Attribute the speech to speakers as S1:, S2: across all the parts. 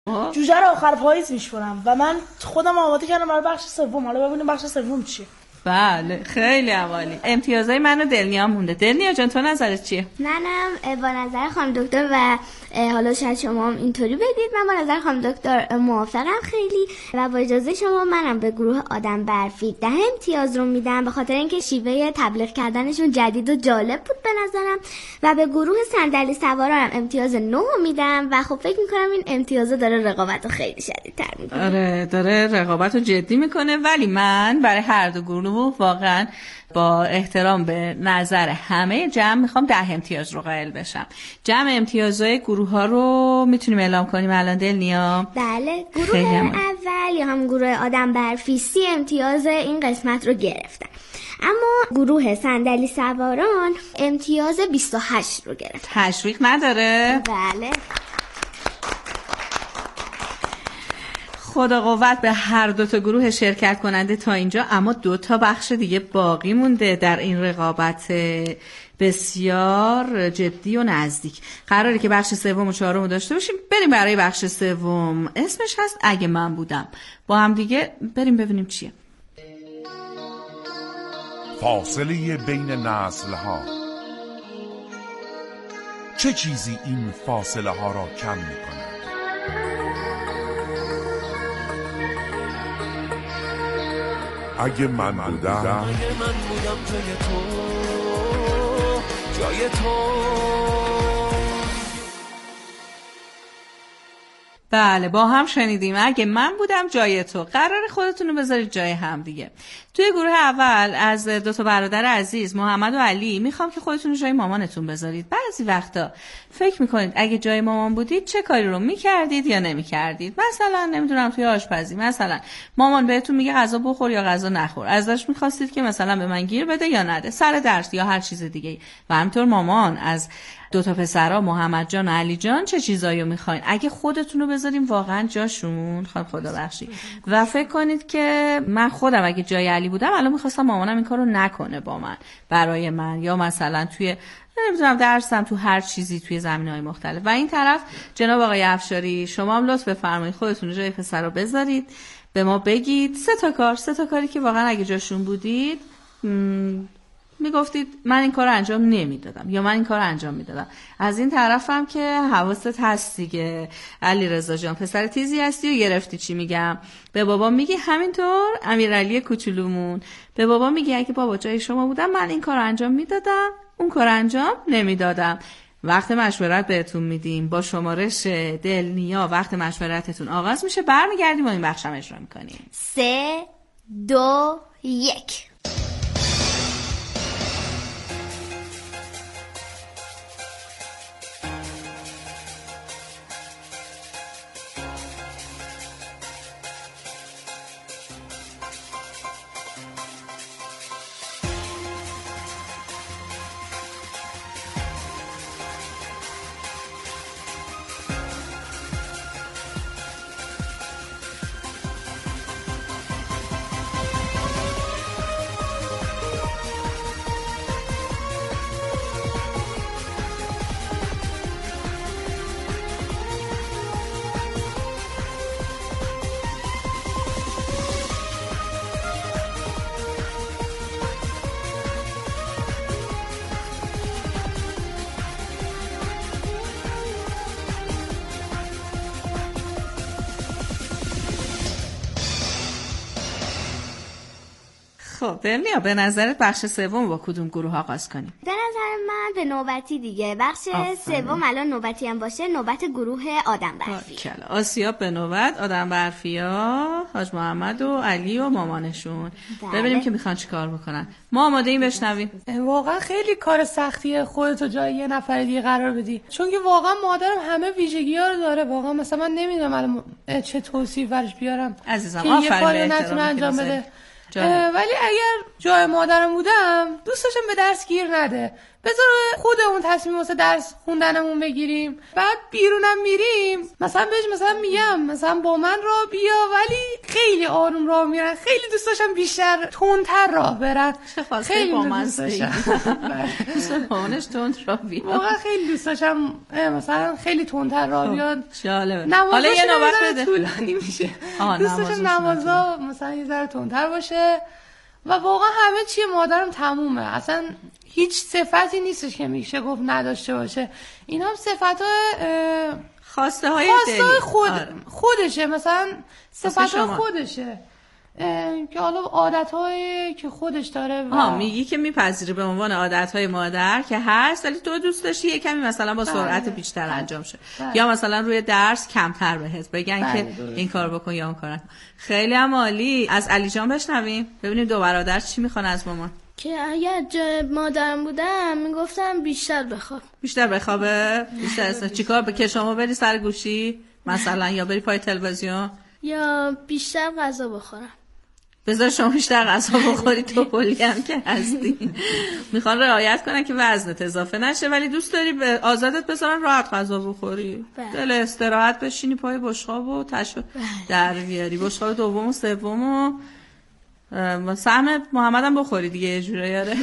S1: جوجه رو آخر پاییز میشورم و من خودم آماده کردم برای بخش سوم. حالا ببینیم بخش سوم چیه.
S2: بله خیلی عالی. امتیازهای من و دلنیا مونده. دلنیا جان تو نظرت چیه؟
S3: منم با نظر خانم دکتر و حالا شاید شما هم اینطوری بدید، من با نظر خانم دکتر موافقم خیلی و با اجازه شما منم به گروه آدم برفی 10 امتیاز رو میدم به خاطر اینکه شیوه تبلیغ کردنشون جدید و جالب بود به نظرم و به گروه صندلی سوارم امتیاز 9 میدم و خب فکر میکنم این امتیازا داره رقابت رو خیلی شدیدتر میکنه.
S2: آره داره رقابت رو جدی میکنه، ولی من برای هر دو گروه واقعا با احترام به نظر همه جمع میخوام 10 امتیاز رو قائل بشم. جمع امتیازهای گروه ها رو میتونیم اعلام کنیم الان دلنیا؟
S3: بله، گروه اول یا هم گروه آدم برفی 30 امتیاز این قسمت رو گرفتن، اما گروه صندلی سواران امتیاز 28 رو گرفت.
S2: تشویق نداره؟
S3: بله.
S2: خدا قوت به هر دو تا گروه شرکت کننده تا اینجا، اما 2 تا بخش دیگه باقی مونده در این رقابت بسیار جدی و نزدیک. قراره که بخش سوم و چهارم داشته باشیم. بریم برای بخش سوم، اسمش هست اگه من بودم. با هم دیگه بریم ببینیم چیه.
S4: فاصله بین نسل‌ها. چه چیزی این فاصله ها را کم می‌کند؟ اگه من بودم جای تو.
S2: بله با هم شنیدیم اگه من بودم جای تو. قرار خودتون رو بذارید جای هم دیگه. توی گروه اول از 2 تا برادر عزیز محمد و علی میخوام که خودتون رو جای مامانتون بذارید. بعضی وقتا فکر میکنید اگه جای مامان بودید چه کاری رو میکردید یا نمیکردید. مثلا نمیدونم توی آشپزی مثلا مامان بهتون میگه غذا بخور یا غذا نخور، ازش میخواستید که مثلا به من گیر بده یا نده سر درس یا هر چیز دیگه. و همینطور مامان از 2 تا پسرا محمد جان و علی جان چه چیزایی رو میخواین اگه خودتون رو بذاریم واقعا جاشون. خدا بخشید. و فکر کنید که من خودم اگه جای علی بودم الان میخواستم مامانم این کارو نکنه با من برای من، یا مثلا توی نمیدونم درسم، تو هر چیزی توی زمینه‌های مختلف. و این طرف جناب آقای افشاری شما هم لطف بفرمایید خودتون رو جای پسرا بذارید، به ما بگید 3 تا کاری که واقعا اگه جاشون بودید میگفتید من این کار رو انجام نمیدادم یا من این کار رو انجام میدادم. از این طرفم که حواست هست دیگه علی رضا جان، پسر تیزی هستی و گرفتی چی میگم. به بابا میگی همینطور امیرعلی کوچولومون، به بابا میگی اگه بابا جای شما بودم من این کار رو انجام میدادم اون کار رو انجام نمیدادم. وقت مشورت بهتون میدیم با شمارش دلنیا. وقت مشورتتون آغاز میشه، برمیگردیم و این بخشم اجرا میکنیم.
S3: 3 2 1.
S2: خب دلنیا به نظرت بخش سوم با کدوم گروه آغاز کنیم؟
S3: به نظر من به نوبتی دیگه بخش سوم الان نوبتی هم باشه، نوبت گروه آدم برفی.
S2: آسیاب به نوبت، آدم برفیا، حاج محمد و علی و مامانشون. بله. ببینیم که میخوان چی کار بکنن. ما آماده این بشنویم.
S1: واقعا خیلی کار سختیه خودتو جای یه نفر دیگه قرار بدی، چون که واقعا مادرم همه ویژگی‌ها رو داره. واقعا مثلا من نمیدونم الان چه توصیف برش بیارم
S2: عزیزم.
S1: که یه کاری نتونه انجام بده. ولی اگر جای مادرم بودم دوست داشتم به درس گیر نده، بذار خودمون تصمیم واسه درس خوندنمون بگیریم. بعد بیرونم میریم مثلا بهش مثلا میگم مثلا با من راه بیا، ولی خیلی آروم راه میرن. خیلی دوست داشتم بیشتر تندتر راه برن.
S2: خیلی با من دوست تند راه بیا.
S1: واقعا خیلی دوست داشتم مثلا خیلی تندتر راه بیاد.
S2: جالبه. حالا یه نوبت بده.
S1: طولانی میشه. دوست داشتم نمازا مثلا یه ذره تندتر باشه و واقعا همه چی مادرم تمومه. اصلا هیچ صفتی نیستش که میشه گفت نداشته باشه. این هم صفت‌های
S2: خواسته های
S1: خودشه، مثلا صفت‌های خودشه که حالا عادت‌هایی که خودش داره
S2: میگی که میپذیری به عنوان عادت‌های مادر که هست، ولی تو دوست داشتی یه کمی مثلا با سرعت بیشتر انجام شه، یا مثلا روی درس کمتر بهت بگن که این کار بکن یا اون کار نکن. خیلی هم عالی. از علی جان بشنویم ببینیم دو برادر چی میخوان از مامان.
S5: که اگر جای مادرم بودم میگفتم بیشتر بخوابه. بیشتر چیکار که شما بری سر گوشی مثلا، یا بری پای تلویزیون، یا بیشتر غذا بخورم.
S2: بذار شما بیشتر غذا بخوری، تو کلی هم که هستی. میخوان رعایت کنن که وزنت اضافه نشه، ولی دوست داری به آزادت بذارن راحت غذا بخوری. دل استراحت بشینی پای بشقاب و در بیاری بشقاب دوم و سوم و سهم محمدم بخوری دیگه یه جوره یاره.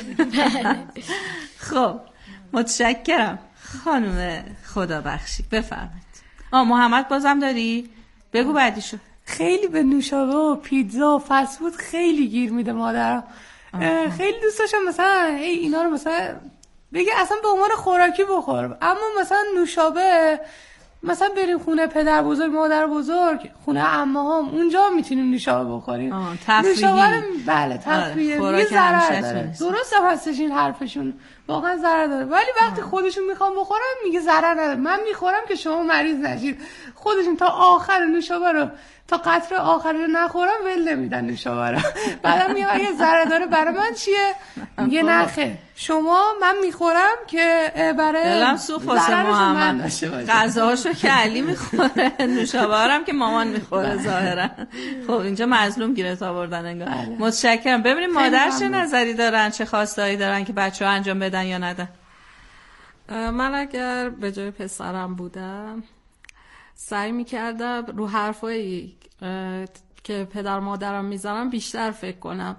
S2: خب متشکرم خانم خدا بخشی. بفرمایید. محمد بازم داری؟ بگو بعدیشو.
S1: خیلی به نوشابه و پیتزا و فست فود خیلی گیر میده مادرم. خیلی دوست داشتم مثلا اینا رو مثلا بگه اصلا به عنوان خوراکی بخورم، اما مثلا نوشابه مثلا بریم خونه پدر بزرگ مادر بزرگ، خونه عمه‌هام، اونجا میتونیم نوشابه بخوریم. نوشابه بله تفریحی یه ضرر داره. درست هم هستش این حرفشون، واقعا ضرر داره، ولی وقتی خودشون میخوام بخورم میگه ضرر نداره، من میخورم که شما مریض نشید. خودشون تا آخر نوشابه رو تا قطره آخری رو نخورم ول نمیدن نوشابه رو. بعدم میگم اگه ضرر داره برای من چیه؟ میگه نخه شما من میخورم که برای
S2: دلم سوخت واسه محمد. غذاهاشو که علی میخوره، نوشابه هم که مامان میخوره ظاهرا. خب اینجا مظلوم گیرت آوردن انگار. متشکرم. ببینیم مادر چه نظری دارن، چه خواستایی دارن که بچه‌ها انجام بدن یا ندن.
S6: من اگر به جای پسرم بودم سعی میکردم رو حرفایی که پدر مادرم میزنم بیشتر فکر کنم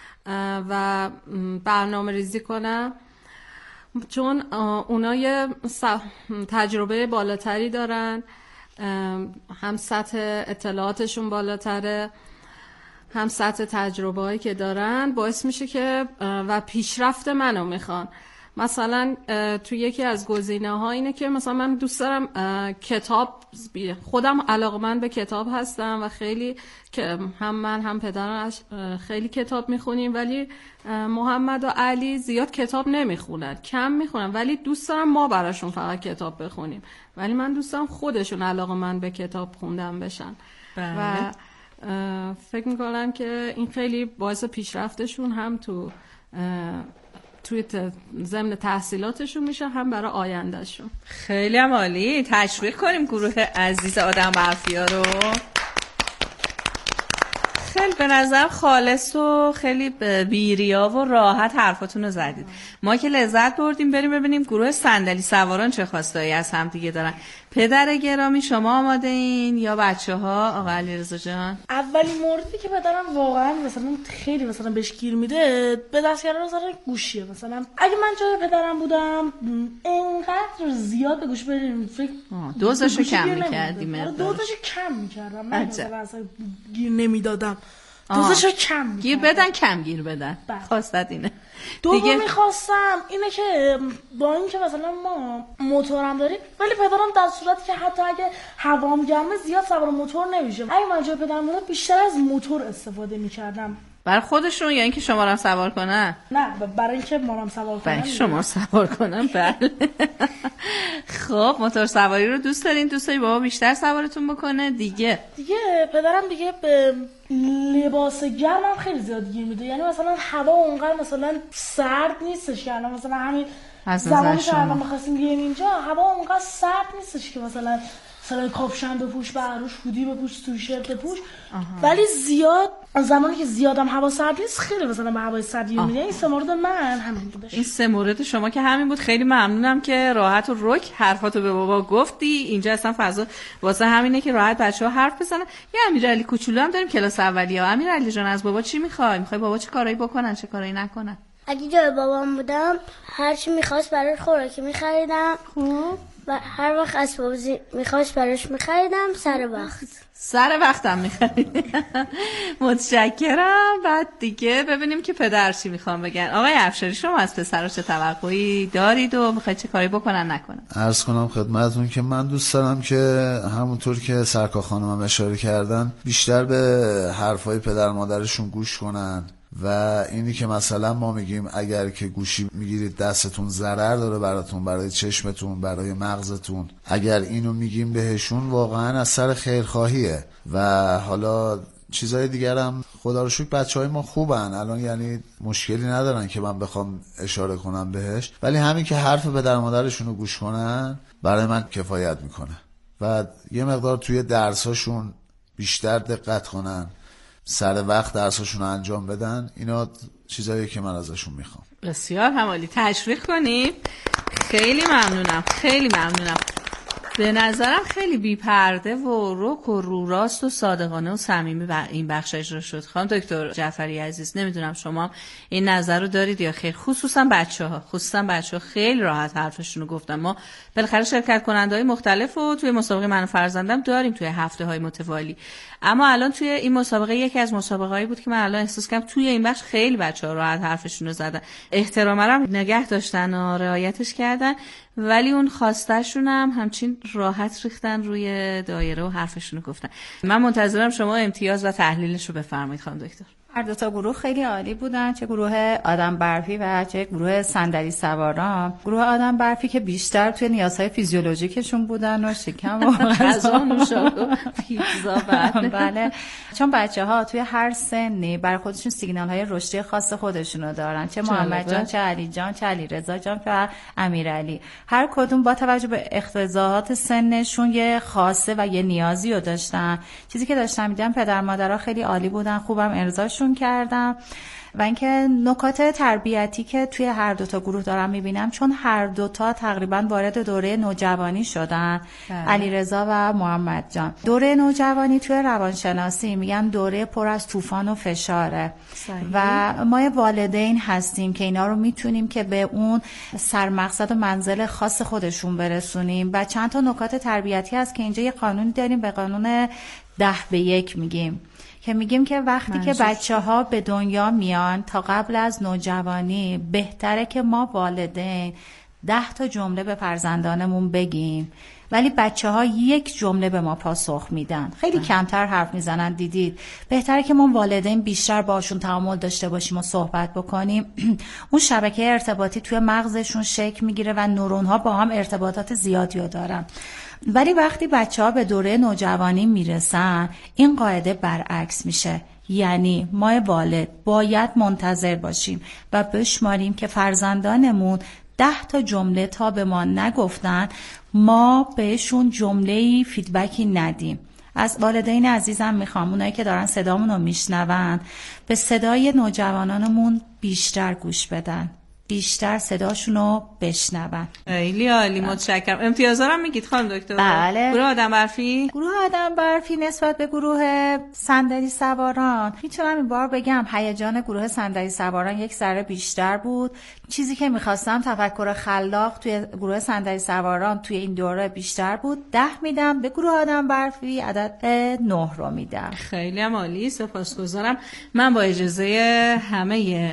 S6: و برنامه ریزی کنم، چون اونا یه تجربه بالاتری دارن، هم سطح اطلاعاتشون بالاتره، هم سطح تجربه هایی که دارن باعث میشه که و پیشرفت منو میخوان. مثلا تو یکی از گزینه‌ها اینه که مثلا من دوست دارم کتاب، خودم علاقه‌مند به کتاب هستم و خیلی که هم من هم پدرم خیلی کتاب میخونیم، ولی محمد و علی زیاد کتاب نمیخونن، کم میخونن، ولی دوست دارم ما براشون فقط کتاب بخونیم، ولی من دوست دارم خودشون علاقه‌مند به کتاب خوندن بشن.
S2: بله.
S6: و فکر میکنم که این خیلی باعث پیشرفتشون هم توی ضمن تحصیلاتشون میشه، هم برای آیندهشون.
S2: خیلی هم عالی. تشویق کنیم گروه عزیز آدم برفیا رو. خیلی به نظر خالص و خیلی بیریا و راحت حرفاتون رو زدید. ما که لذت بردیم. بریم ببینیم گروه صندلی سواران چه خواستایی از هم دیگه دارن. پدر گرامی شما آماده این یا بچه‌ها؟ آقا علیرضا جان.
S7: اولین موردی که پدرم واقعا مثلا خیلی مثلا بهش گیر میده به دست کردن مثلا گوشیه. مثلا اگه من جای پدرم بودم اینقدر زیاد به گوش بدیم
S2: دوزشو کم می‌کردیم.
S7: دوزشو کم می‌کردم، من مثلا اصلا گیر نمیدادم. دوزشو کم
S2: گیر بدن، کم گیر بدن. خواستت اینه.
S7: دوم میخواستم اینه که با این که مثلا ما موتورم داریم، ولی پدرم در صورتی که حتی اگه هوام گرمه زیاد سوار موتور نمیشه. اگه من جای پدرم بودم بیشتر از موتور استفاده میکردم.
S2: برای خودشون یا اینکه شما رو سوار کنن؟
S7: نه برای اینکه ما رو سوار کنن.
S2: برای شما سوار کنن. بله. خب موتور سواری رو دوست دارین؟ دوست داری بابا بیشتر سوارتون بکنه؟ دیگه
S7: پدرم دیگه به لباس گرم هم خیلی زیاد گیر میده. یعنی مثلا هوا اونقدر مثلا سرد نیستش که الان مثلا همین زمانی که الان می‌خواستیم بیایم اینجا هوا اونقدر سرد نیستش که مثلا مثلا کاپشن بپوش، بروش هودی بپوش، سویشرت بپوش. ولی زیاد زمانی که زیادم هوا سرد نیست خیلی مثلا به هوای سرد میره. این سه مورد من همین بودش.
S2: این سه مورد شما که همین بود. خیلی ممنونم که راحت و رک حرفاتو به بابا گفتی. اینجا اصلا فضا واسه همینه که راحت بچه‌ها حرف بزنن. یه امیرعلی کوچولو هم داریم کلاس اولیه. امیرعلی جان از بابا چی می‌خوای بابا چه کارایی بکنن چه کارایی نکنن؟
S8: اگه جای بابام بودم هر چی می‌خواست براش خوراکی می‌خریدم. خوب. و هر وقت اسباب بازی می‌خواست براش می‌خریدم سر
S2: وقتم می‌خرید. متشکرم. بعد دیگه ببینیم که پدر چی می‌خوام بگن. آقای افشاری شما از پسرا چه توقعی دارید و می‌خواید چه کاری بکنن نکنن؟
S9: عرض کنم خدمتتون که من دوست دارم که همونطور که سرکار خانمم اشاره کردن بیشتر به حرفای پدر مادرشون گوش کنن و اینی که مثلا ما میگیم اگر که گوشی میگیرید دستتون ضرر داره براتون، برای چشمتون، برای مغزتون، اگر اینو میگیم بهشون واقعا از سر خیرخواهیه. و حالا چیزای دیگر هم خدا رو شکر بچهای ما خوبن الان، یعنی مشکلی ندارن که من بخوام اشاره کنم بهش، ولی همین که حرف پدر مادرشون رو گوش کنن برای من کفایت میکنه و یه مقدار توی درساشون بیشتر دقت کنن، سر وقت درساشون رو انجام بدن. اینا چیزایی که من ازشون میخوام.
S2: بسیار همالی. تشویق کنیم. خیلی ممنونم. به نظرم خیلی بی‌پرده و رک و رو راست و صادقانه و صمیمی این بخش اجرا شد. خانم دکتر جعفری عزیز نمیدونم شما این نظر رو دارید یا خیر؟ خصوصا بچه‌ها خیلی راحت حرفشون رو گفتن. ما بالاخره شرکت کننده‌های مختلف و توی مسابقه من و فرزندم داریم توی هفته‌های متوالی، اما الان توی این مسابقه یکی از مسابقه‌هایی بود که من الان احساس کردم توی این بخش خیلی بچه‌ها راحت حرفشون رو زدن، احترام رو نگه داشتن و رعایتش کردن، ولی اون خواسته‌شون هم همچین راحت ریختن روی دایره و حرفشون رو گفتن. من منتظرم شما امتیاز و تحلیلش رو بفرمایید خانم دکتر.
S10: هر دو تا گروه خیلی عالی بودن، چه گروه آدم برفی و چه گروه صندلی سواران. گروه آدم برفی که بیشتر توی نیازهای فیزیولوژیکشون بودن و شکم و غذا نوشابه پیتزا. بله، چون بچه‌ها توی هر سنی برای خودشون سیگنال‌های رشدی خاص خودشونو دارن، چه محمد جان، چه علی جان، چه علیرضا جان و امیرعلی. هر کدوم با توجه به اقتضاعات سنشون یه خاصه و یه نیازی رو داشتن. چیزی که داشتم می‌دیدم پدر مادرها خیلی عالی بودن، خوبم ارضاشون کردم. و اینکه نکات تربیتی که توی هر دوتا گروه دارم میبینم، چون هر دوتا تقریبا وارد دوره نوجوانی شدن، علیرضا و محمد جان. دوره نوجوانی توی روانشناسی میگن دوره پر از طوفان و فشاره و ما والدین هستیم که اینا رو میتونیم که به اون سرمقصد و منزل خاص خودشون برسونیم. و چند تا نکات تربیتی هست که اینجا یه قانونی داریم، به قانون 10-1 میگیم که میگیم که وقتی که بچه‌ها به دنیا میان تا قبل از نوجوانی بهتره که ما والدین 10 تا جمله به فرزندانمون بگیم، ولی بچه‌ها 1 جمله به ما پاسخ میدن، خیلی کمتر حرف میزنن. دیدید بهتره که ما والدین بیشتر باشون تعامل داشته باشیم و صحبت بکنیم. اون شبکه ارتباطی توی مغزشون شکل میگیره و نورون‌ها با هم ارتباطات زیادی رو دارن. ولی وقتی بچه‌ها به دوره نوجوانی میرسن این قاعده برعکس میشه، یعنی ما والد باید منتظر باشیم و بشماریم که فرزندانمون 10 تا جمله تا به ما نگفتن ما بهشون جمله‌ای فیدبکی ندیم. از والدین عزیزم میخوام اونایی که دارن صدامون رو میشنون به صدای نوجوانانمون بیشتر گوش بدن، بیشتر صداشونو بشنون.
S2: خیلی عالی، متشکرم. امتیازا رو میگید خانم دکتر؟
S10: بله.
S2: گروه آدم برفی؟
S10: گروه آدم برفی نسبت به گروه صندلی سواران میتونم این بار بگم هیجان گروه صندلی سواران 1 ذره بیشتر بود. چیزی که میخواستم تفکر خلاق توی گروه صندلی سواران توی این دوره بیشتر بود. 10 میدم. به گروه آدم برفی عدد 9 رو میدم.
S2: خیلی عالی، سپاسگزارم. من با اجازه همه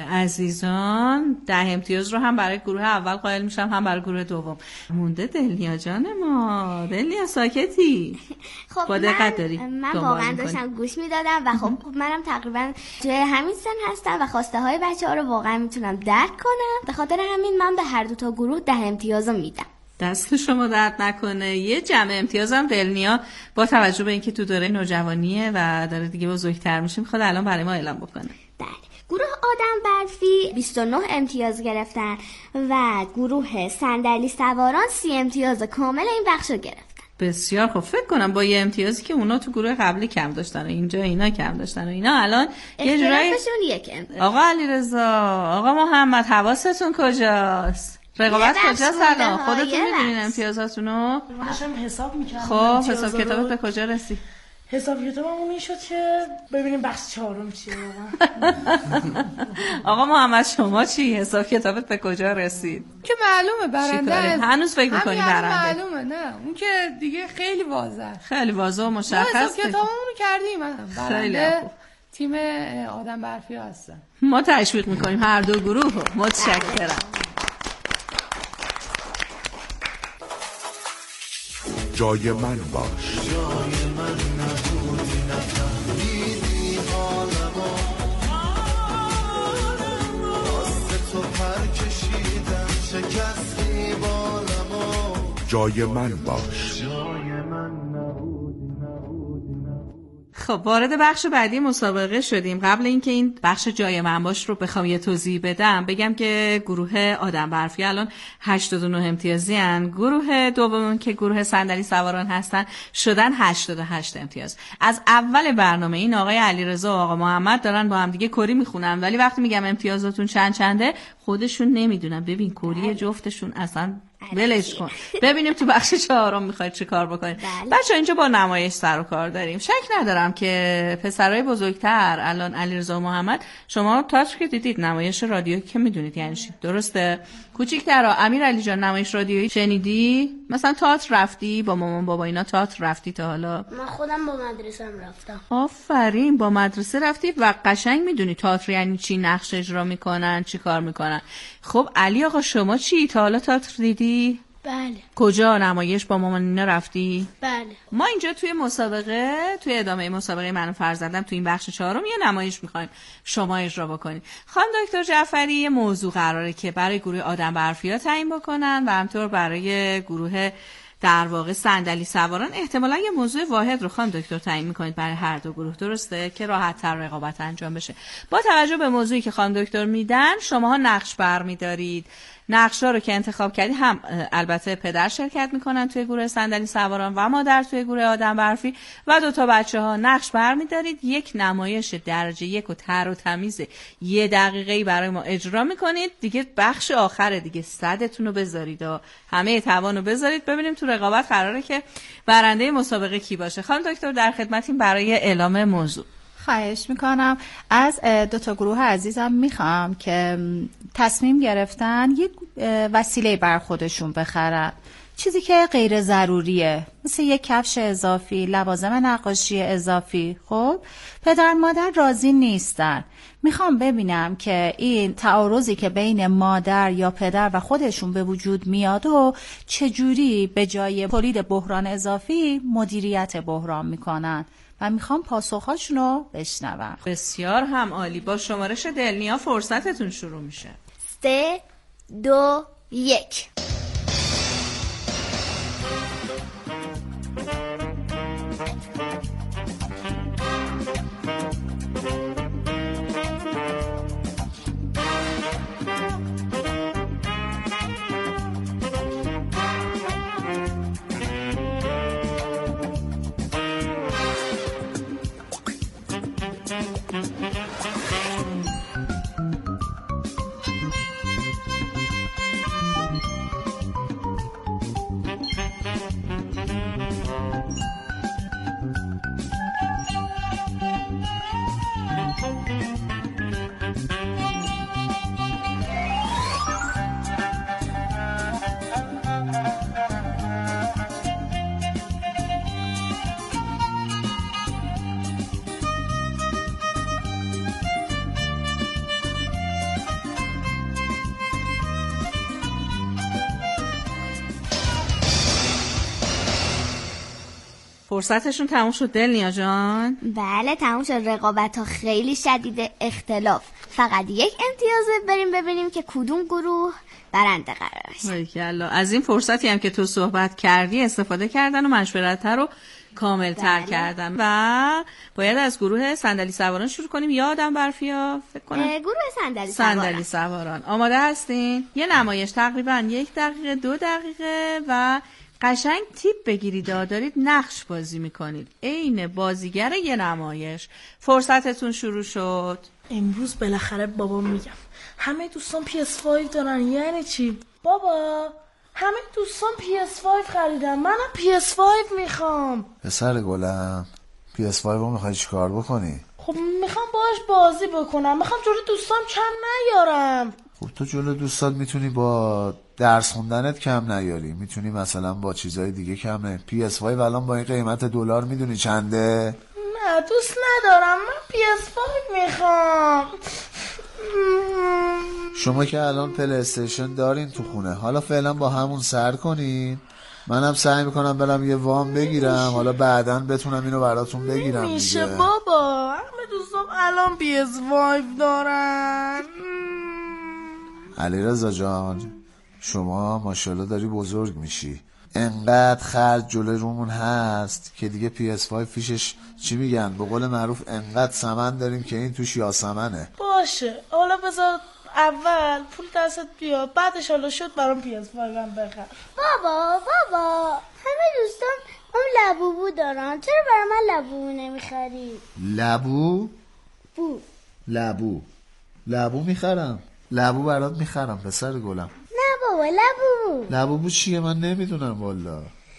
S2: عزیزان 10 امتیاز رو هم برای گروه اول قائل میشم هم برای گروه دوم. مونده دلنیا جان ما. دلنیا ساکتی؟
S3: خب
S2: با دقت داری
S3: من واقعا داشتم گوش میدادم و خب منم تقریبا توی همین سن هستم و خواسته های بچه‌ها رو واقعا میتونم درک کنم. به خاطر همین من به هر دو تا گروه 10 امتیاز رو میدم.
S2: دست شما درد نکنه. یه جمع امتیازم دلنیا با توجه به اینکه تو دوره نوجوانیه و داره دیگه بزرگتر میشه میخواد الان برای ما اعلام بکنه.
S3: بله. گروه آدم برفی 29 امتیاز گرفتن و گروه صندلی سواران 30 امتیاز کامل این بخش رو گرفتن.
S2: بسیار خوب. فکر کنم با یه امتیازی که اونا تو گروه قبلی کم داشتن و اینجا اینا کم داشتن و اینا الان یه جورایی
S3: یک امتیاز.
S2: آقا علیرضا، آقا محمد، حواستون کجاست؟ رقابت کجاست الان؟ خودتون می‌دونین امتیازاتونو؟
S7: داشتم حساب می‌کردم.
S2: خب حساب کتابت به کجا رسید؟
S7: حساب کتابمون این شد که ببینیم بخش 4 چیه.
S2: آقا محمد شما چی؟ حساب کتابت به کجا رسید؟
S1: که معلومه برنده.
S2: هنوز فکر می‌کنی برنده؟
S1: معلومه. نه اون که دیگه خیلی واضحه.
S2: خیلی واضح و مشخصه.
S1: حساب کتابمون رو کردیم. برنده تیم آدم برفی هستن.
S2: ما تشویق می‌کنیم هر دو گروه. متشکرم.
S4: جای من باش.
S11: جای من نبودی نفهمیدی حالمو راست تو پر کشیدم شکستی بالمو
S4: جای من باش.
S11: جای من نبودی.
S2: خب وارد بخش بعدی مسابقه شدیم. قبل اینکه این بخش جای من باش رو بخوام یه توضیح بدم بگم که گروه آدم برفی الان 89 امتیازی هن. گروه دوم که گروه صندلی سواران هستن شدن 88 امتیاز. از اول برنامه این آقای علیرضا و آقا محمد دارن با هم دیگه کری میخونن، ولی وقتی میگم امتیازاتون چنده خودشون نمیدونن. ببین کری جفتشون اصلا ولش کن. ببینیم تو بخش 4 میخواید چه کار بکنید. بچه‌ها اینجا با نمایش سر و کار داریم. شک ندارم که پسرای بزرگتر الان علیرضا و محمد شما تئاتر که دیدید، نمایش رادیویی که میدونید یعنی چی، درسته؟ کوچیک‌ترا امیرعلی جان نمایش رادیویی شنیدی؟ مثلا تئاتر رفتی با مامان بابا اینا؟ تئاتر رفتی تا حالا؟
S8: من خودم با مدرسه‌ام رفتم.
S2: آفرین، با مدرسه رفتی و قشنگ میدونی تئاتر یعنی چی، نقش اجرا میکنن، چی کار میکنن. خب علی آقا شما چی تا حالا تئاتر دیدی؟
S8: بله.
S2: کجا نمایش با مامان اینا رفتی؟
S8: بله.
S2: ما اینجا توی مسابقه، توی ادامه مسابقه من و فرزندم توی این بخش 4 یه نمایش میخوایم شما اجرا بکنید. خانم دکتر جعفری یه موضوع قراره که برای گروه آدم برفیا تعیین بکنن و همطور برای گروه در واقع صندلی سواران احتمالاً یه موضوع واحد رو خانم دکتر تعیین می‌کنید برای هر دو گروه، درسته؟ که راحت‌تر رقابت انجام بشه. با توجه به موضوعی که خانم دکتر میدن شماها نقش برمی‌دارید. نقشا رو که انتخاب کردی هم البته پدر شرکت میکنن توی گروه صندلی سواران و مادر توی گروه آدم برفی و 2 بچه‌ها نقش برمی‌دارید. یک نمایش درجه 1 و تر و تمیز 1 دقیقه‌ای برای ما اجرا میکنید. دیگه بخش آخره دیگه، صدتون رو بذارید و همه توانو بذارید. ببینیم تو رقابت قراره که برنده مسابقه کی باشه. خانم دکتر در خدمتیم برای اعلام موضوع.
S10: خواهش میکنم. از 2 گروه عزیزم میخوام که تصمیم گرفتن یک وسیله بر خودشون بخرن، چیزی که غیر ضروریه، مثل یک کفش اضافی، لوازم نقاشی اضافی. خب پدر مادر راضی نیستن. میخوام ببینم که این تعارضی که بین مادر یا پدر و خودشون به وجود میاد و چجوری به جای تولید بحران اضافی مدیریت بحران میکنن و میخوام پاسخهاشون رو بشنوم.
S2: بسیار هم عالی. با شمارش دلنیا فرصتتون شروع میشه.
S3: 3 2 1.
S2: فرصتشون تموم شد دلنیا جان؟
S3: بله تموم شد. رقابت ها خیلی شدید، اختلاف. فقط یک امتیازه. بریم ببینیم که کدوم گروه برنده قرار باشه.
S2: از این فرصتی هم که تو صحبت کردی استفاده کردن و مشورت رو کامل تر کردن و باید از گروه صندلی سواران شروع کنیم یا آدم برفیا؟ فکر کنم
S3: گروه
S2: صندلی سواران. آماده هستین؟ یه نمایش تقریبا 1 دقیقه 2 دقیقه و قشنگ تیپ بگیرید، دارید نقش بازی میکنید، عین بازیگر یه نمایش. فرصتتون شروع شد.
S7: امروز بالاخره بابا میگم همه دوستان PS5 دارن. یعنی چی بابا؟ همه دوستان PS5 خریدن، منم PS5 میخوام.
S9: پسر گلم PS5 رو میخوای چیکار بکنی؟
S7: خب میخوام باهاش بازی بکنم، میخوام جلو دوستان کم نیارم.
S9: خب تو جلو دوستات میتونی با درس خوندنت کم نیاری، میتونی مثلا با چیزای دیگه کم نیاری. PS5 الان با این قیمت دلار میدونی چنده؟
S7: نه دوست ندارم، من PS5 میخوام.
S9: شما که الان پلی استیشن دارین تو خونه، حالا فعلا با همون سر کنین. منم سعی میکنم برم یه وام بگیرم، حالا بعداً بتونم اینو براتون بگیرم.
S7: میشه بابا، همه دوستام الان PS5 دارن.
S9: علیرضا جان شما ماشاءالله داری بزرگ میشی، انقدر خرج جلوی رومون هست که دیگه PS5 فیشش چی میگن به قول معروف انقدر سمن داریم که این توش یاسمنه.
S7: باشه حالا بذار اول پول دستت بیاد، بعدش حالا شد برام PS5 هم بخر.
S8: بابا همه دوستان اون لبوبو دارن، چرا برای من لبوبو نمیخری؟
S9: لبو میخرم، لبو برات میخرم پسر گلم.
S8: نه بابا
S9: لبوبو چیه من نمیدونم والا.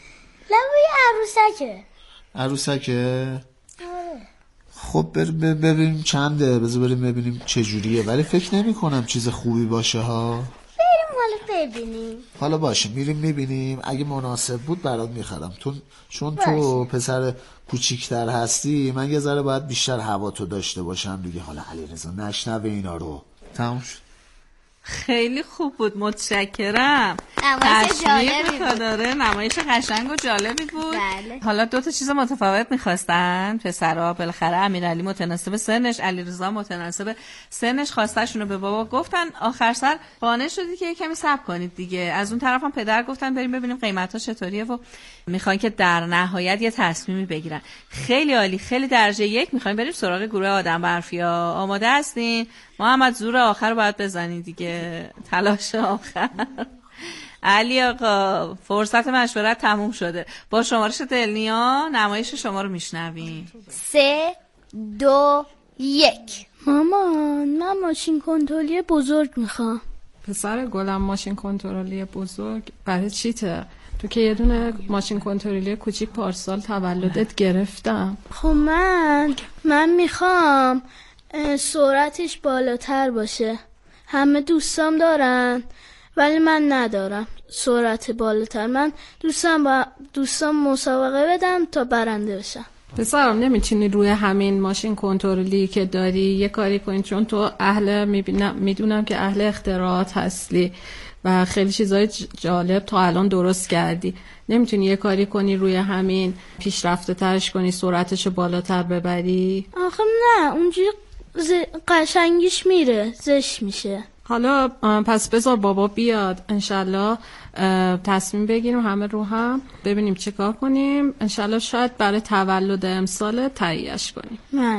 S8: لبوی
S9: عروسکه؟
S8: آره.
S9: خب ببینیم چنده، بذار بریم ببینیم چجوریه، ولی فکر نمی کنم چیز خوبی باشه ها.
S8: بریم حالا ببینیم.
S9: حالا باشه میریم میبینیم، اگه مناسب بود برات میخرم. چون تو پسر کوچیکتر هستی، من یه ذره باید بیشتر هوا تو داشته باشم دیگه. حالا علیرضا نشنوه اینا رو. تموم شد.
S2: خیلی خوب بود، متشکرم.
S3: نمایش جالبی بود.
S2: نمایش قشنگ و جالبی بود.
S3: بله.
S2: حالا 2 چیز متفاوت میخواستن پسرها، بالاخره امیرعلی متناسب سنش، علیرضا متناسب سنش خواستشونو به بابا گفتن. آخر سر قانع شدی که کمی صبر کنید دیگه. از اون طرف هم پدر گفتن بریم ببینیم قیمت‌ها چطوریه و میخوان که در نهایت یه تصمیمی بگیرن. خیلی عالی، خیلی درجه 1. میخوایم بریم سراغ گروه آدم برفیا. آماده هستین؟ محمد زور آخر رو باید بزنی دیگه، تلاش آخر. علی آقا فرصت مشورت تموم شده. با شمارش دلنیا نمایش شما رو میشنویم.
S3: 3 2 1.
S5: مامان من ماشین کنترلی بزرگ میخوام.
S6: پسر گلم ماشین کنترلی بزرگ برای چیته؟ تو که یه دونه ماشین کنترلی کوچیک پارسال تولدت گرفتم.
S5: خب من میخوام سرعتش بالاتر باشه. همه دوستام دارن ولی من ندارم سرعت بالاتر. من دوستام مسابقه بدم تا برنده بشم.
S6: پسرم نمیتونی روی همین ماشین کنترلی که داری یه کاری کنی؟ چون تو میدونم که اهل اختراعات هستی و خیلی چیزای جالب تا الان درست کردی. نمیتونی یه کاری کنی روی همین پیشرفته ترش کنی، سرعتشو بالاتر ببری؟
S5: آخه نه اونجوری قشنگیش میره، زش میشه.
S6: حالا پس بذار بابا بیاد انشالله تصمیم بگیریم همه رو هم ببینیم چه کار کنیم. انشالله شاید برای تولد امسال تهیه‌اش کنیم.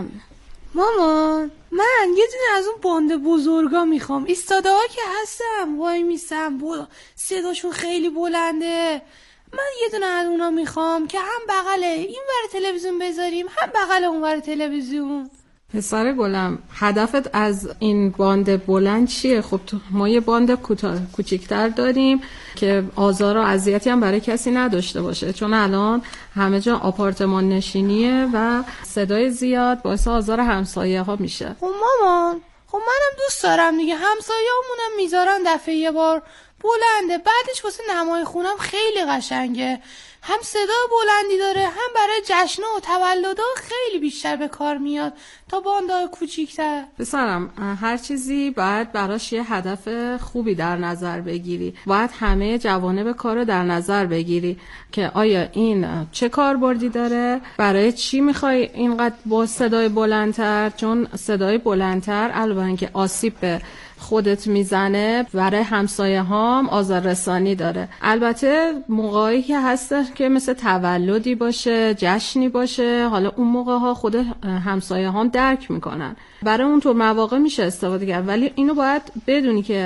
S1: مامان من یه دونه از اون باند بزرگا میخوام. ایستاده ها که هستم وای میسم صداشون خیلی بلنده. من یه دونه از اونا میخوام که هم بغل این ور تلویزیون بذاریم هم بغل اون ور تلویزیون.
S6: پسر گلم هدفت از این باند بلند چیه؟ خب ما یه باند کوچیک‌تر داریم که آزار و اذیتی هم برای کسی نداشته باشه، چون الان همه جا آپارتمان نشینیه و صدای زیاد باعث آزار همسایه ها میشه.
S1: خب مامان منم دوست دارم دیگه، همسایه همونم میذارن دفعه یه بار بلنده، بعدش واسه نمای خونم خیلی قشنگه، هم صدا بلندی داره هم برای جشن و تولدا خیلی بیشتر به کار میاد تا باندای کوچیک‌تر.
S6: پسرم هر چیزی باید براش یه هدف خوبی در نظر بگیری، باید همه جوانب کار رو در نظر بگیری که آیا این چه کاربردی داره، برای چی میخوای اینقدر با صدای بلندتر، چون صدای بلندتر علاوه که آسیب به خودت میزنه برای همسایه هام آزاررسانی داره. البته موقعی که هست که مثل تولدی باشه، جشنی باشه، حالا اون موقع ها خود همسایه هام درک میکنن، برای اون طور مواقع میشه استفاده کرد، ولی اینو باید بدونی که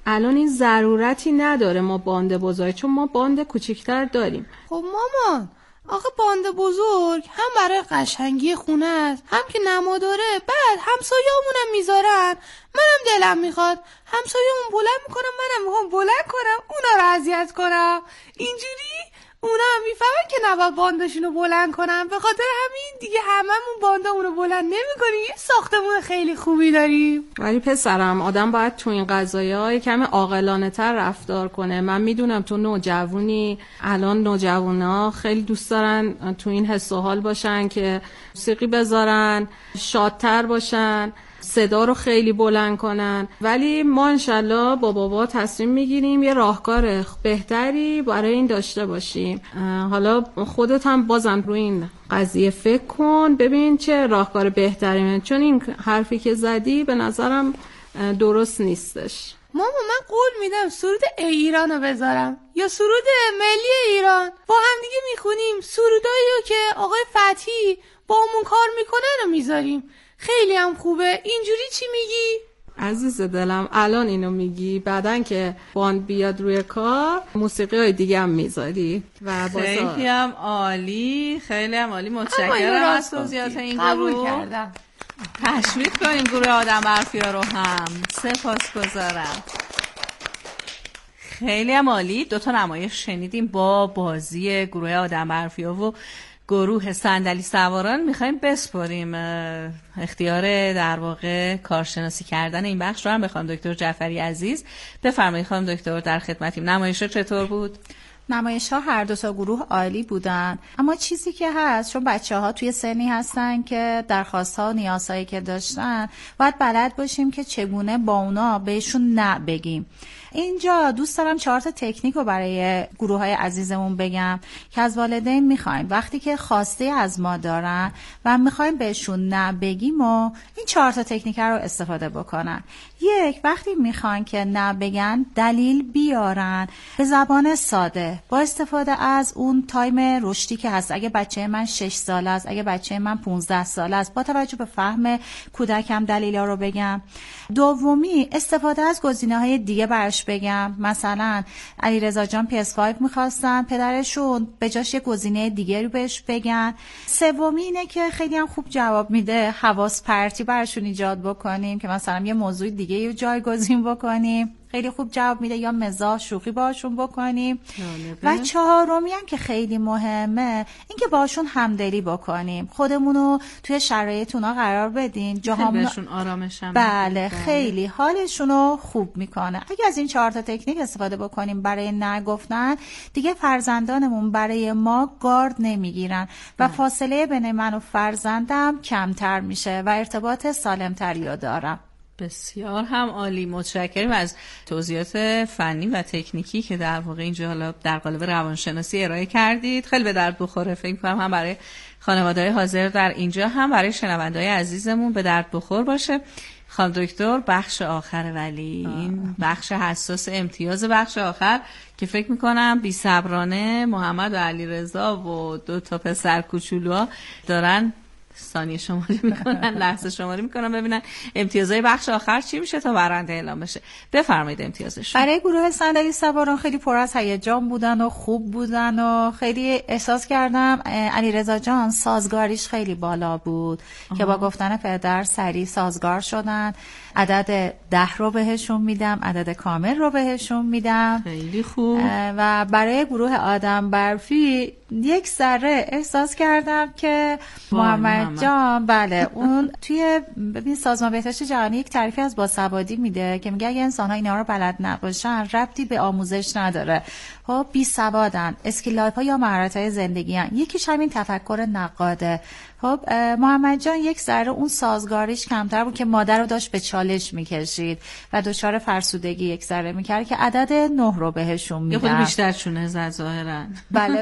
S6: الان این ضرورتی نداره ما باند بزرگ، چون ما باند کوچیک‌تر داریم.
S1: خب مامان آخه باند بزرگ هم برای قشنگی خونه است، هم که نما داره. بعد همسایه‌مونم میذارن، منم دلم میخواد همسایه‌مون بلند میکنم، منم میخوام بلند کنم اونا رو اذیت کنم. اینجوری اونا هم میفهمن که نباید بانداشونو بلند کنم. به خاطر همین دیگه هممون باندامونو بلند نمیکنیم. یه ساختمون خیلی خوبی داریم.
S6: ولی پسرم آدم باید تو این قضایا کمی عاقلانه تر رفتار کنه. من میدونم تو نوجوانی، الان نوجوانا خیلی دوست دارن تو این حس و حال باشن که موسیقی بذارن، شادتر باشن، صدا رو خیلی بلند کنن. ولی ما انشالله با بابا تصمیم میگیریم یه راهکار بهتری برای این داشته باشیم. حالا خودت هم بازم روی این قضیه فکر کن، ببین چه راهکار بهتری، چون این حرفی که زدی به نظرم درست نیستش.
S1: ماما من قول میدم سرود ای ایران رو بذارم یا سرود ملی ایران، با هم دیگه میخونیم. سرودایی رو که آقای فتحی با همون کار میکنن رو میذاریم، خیلی هم خوبه. اینجوری چی میگی؟
S6: عزیز دلم الان اینو میگی، بعدن که باند بیاد روی کار موسیقی های دیگه هم میذاری و
S2: خیلی هم عالی، خیلی هم عالی. متشکرم از توضیحات این گروه.
S1: کردم.
S2: تشویق کنیم گروه آدم برفیا رو هم. سپاسگزارم. خیلی هم عالی. 2 نمایش شنیدیم با بازی گروه آدم برفیا و گروه صندلی سواران. میخوایم بسپاریم اختیار در واقع کارشناسی کردن این بخش رو هم بخوام دکتر جعفری عزیز. بفرمایید خانم دکتر، در خدمتیم. نمایش ها چطور بود؟
S10: نمایش ها هر 2 گروه عالی بودن، اما چیزی که هست چون بچه ها توی سنی هستن که درخواست ها و نیازهایی که داشتن باید بلد باشیم که چگونه با اونا بهشون نه بگیم. اینجا دوست دارم 4 تکنیک رو برای گروه های عزیزمون بگم که از والدین میخوایم وقتی که خواسته از ما دارن و میخوایم بهشون نه بگیم و این 4 تکنیک رو استفاده بکنن. 1، وقتی میخوان که نه بگن دلیل بیارن به زبان ساده با استفاده از اون تایم رشدی که هست. اگه بچه من 6 ساله است، اگه بچه من 15 ساله است، با توجه به فهم کودکم دلیلا رو بگم. 2، استفاده از گزینه‌های دیگه براش بگم. مثلا علیرضا جان PS5 می‌خواستن، پدرشون به جاش یه گزینه دیگه رو بهش بگن. 3 اینه که خیلی هم خوب جواب میده، حواس پرتی براشون ایجاد بکنیم که مثلا یه موضوع دیگه رو جایگزین بکنیم، خیلی خوب جواب میده، یا مزاح شوخی باشون بکنیم. و 4 هم که خیلی مهمه اینکه باشون همدلی بکنیم، خودمونو توی شرایط اونا قرار بدیم، جاهامونو
S2: آرامش هم.
S10: بله خیلی حالشونو خوب میکنه. اگه از این 4 تکنیک استفاده بکنیم برای نگفتن، دیگه فرزندانمون برای ما گارد نمیگیرن و فاصله بین من و فرزندم کمتر میشه و ارتباط سالمتری رو دارم.
S2: بسیار هم عالی. متشکرم از توضیحات فنی و تکنیکی که در واقع اینجا حالا در قالب روانشناسی ارائه کردید. خیلی به درد بخوره، فکر کنم هم برای خانواده‌های حاضر در اینجا هم برای شنونده‌های عزیزمون به درد بخور باشه. خانم دکتر، بخش آخر، ولی این بخش حساس، امتیاز بخش آخر که فکر میکنم بی صبرانه محمد و علیرضا و 2 پسر کوچولوها دارن ثانیه شماری میکنن، لحظه شماری میکنن ببینن امتیازهای بخش آخر چی میشه تا برنده اعلام بشه. بفرمایید امتیازش.
S10: برای گروه صندلی سواران خیلی پر از هیجان بودن و خوب بودن و خیلی احساس کردم علیرضا جان سازگاریش خیلی بالا بود که با گفتن پدر سریع سازگار شدن. عدد 10 رو بهشون میدم، عدد کامل رو بهشون میدم.
S2: خیلی خوب.
S10: و برای گروه آدم برفی یک ذره احساس کردم که محمد جان بله اون توی ببین سازمان بهداشت جهانی یک تعریفی از باسوادی میده که میگه اگه انسان‌ها اینا رو بلد نباشن ربطی به آموزش نداره. خب بی سوادن، اسکیل‌ها یا مهارت‌های زندگی هن. یکیش همین تفکر نقاده. خب محمد جان یک ذره اون سازگاریش کمتر بود که مادر رو داشت به چالش میکشید و دچار فرسودگی یک ذره میکرد که عدد 9 رو بهشون میدم.
S2: یه خود بیشتر چونه زد ظاهرا.
S10: بله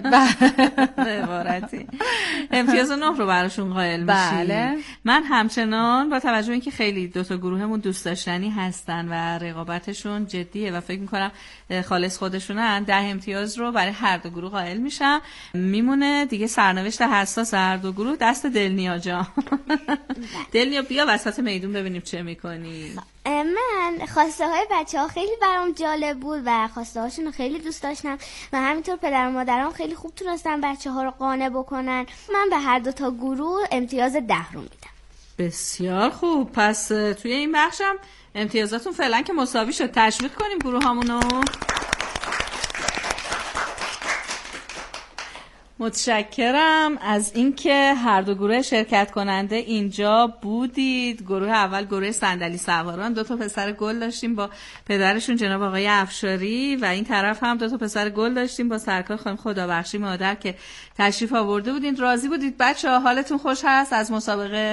S2: به عبارتی امتیاز 9 رو براشون قائل میشی.
S10: بله.
S2: من همچنان با توجه اینکه خیلی 2 گروهمون دوست داشتنی هستن و رقابتشون جدیه و فکر میکنم خالص خودشونن، 10 امتیاز رو برای هر 2 گروه قائل میشم. میمونه دیگه سرنوشت حساس هر 2 گروه دست دست دلنیا جان. دلنیا بیا وسط میدون ببینیم چه میکنی.
S3: من خواسته های بچه ها خیلی برام جالب بود و خواسته هاشون خیلی دوست داشتم و همینطور پدر و مادرام خیلی خوب تونستن بچه ها رو قانع بکنن. من به هر دو تا گروه امتیاز 10 رو میدم.
S2: بسیار خوب. پس توی این بخشم امتیازاتون فعلا که مساوی شد. تشویق کنیم گروه هامونو. متشکرم از اینکه هر دو گروه شرکت کننده اینجا بودید. گروه اول گروه صندلی سواران، 2 تا پسر گل داشتیم با پدرشون جناب آقای افشاری و این طرف هم 2 تا پسر گل داشتیم با سرکار خانم خدابخشی مادر که تشریف آورده بودین. راضی بودید بچه‌ها؟ حالتون خوش هست از مسابقه؟